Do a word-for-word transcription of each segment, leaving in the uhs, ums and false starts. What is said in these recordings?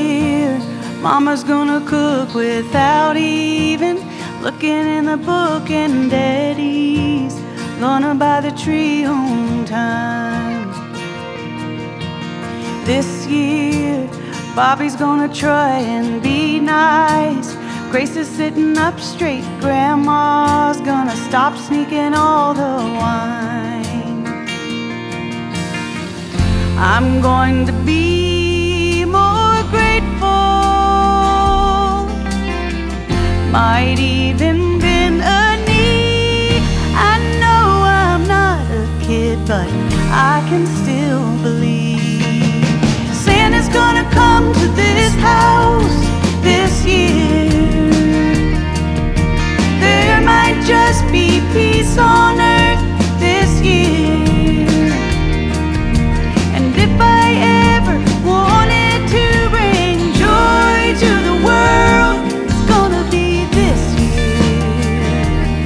year, Mama's gonna cook without even looking in the book, and Daddy's gonna buy the tree on time. This year, Bobby's gonna try and be nice. Grace is sitting up straight. Grandma's gonna stop sneaking all the wine. I'm going to be more grateful. Might even bend a knee. I know I'm not a kid, but I can still believe Santa's gonna come to this house this year. There might just be peace on earth this year. And if I ever wanted to bring joy to the world, it's gonna be this year.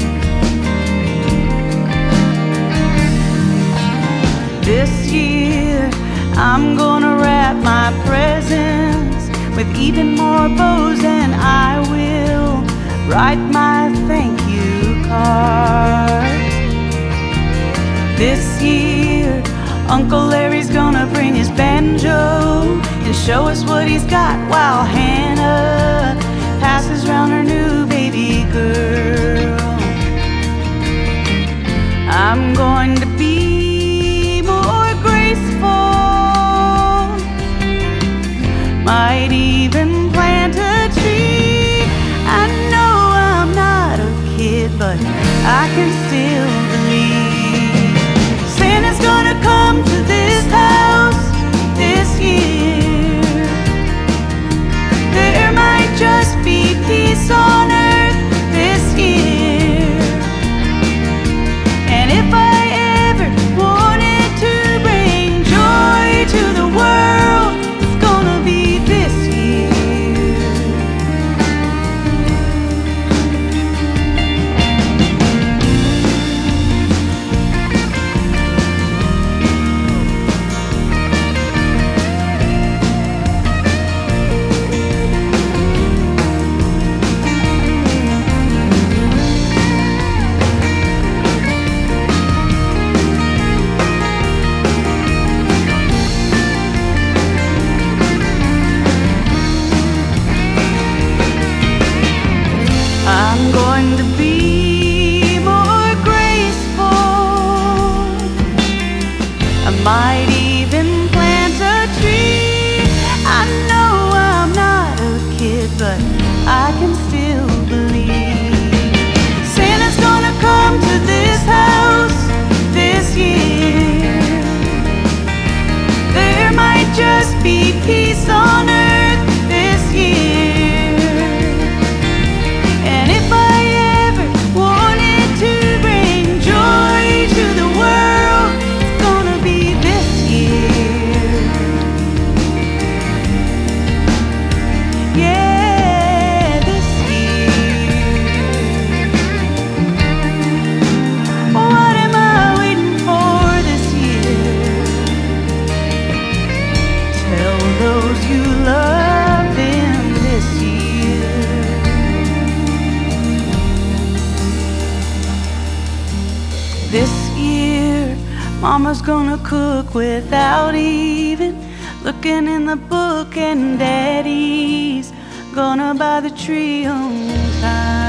This year, I'm gonna wrap my presents with even more bows, and I will write my thank you cards. This year, Uncle Larry's gonna bring his banjo and show us what he's got, while Hannah passes round her new baby girl. I'm going to be more graceful. Might even plant a tree. I know I'm not a kid, but I can still believe Santa's gonna come to this house this year. There might just be peace on earth this year. And if I ever wanted to bring joy to the world, it's gonna be this year. I'm going to be more graceful. I might even plant a tree. I know I'm not a kid, but I can still believe Santa's gonna come to this house this year. There might just be peace on earth this year. This year, Mama's gonna cook without even looking in the book, and Daddy's gonna buy the tree on time.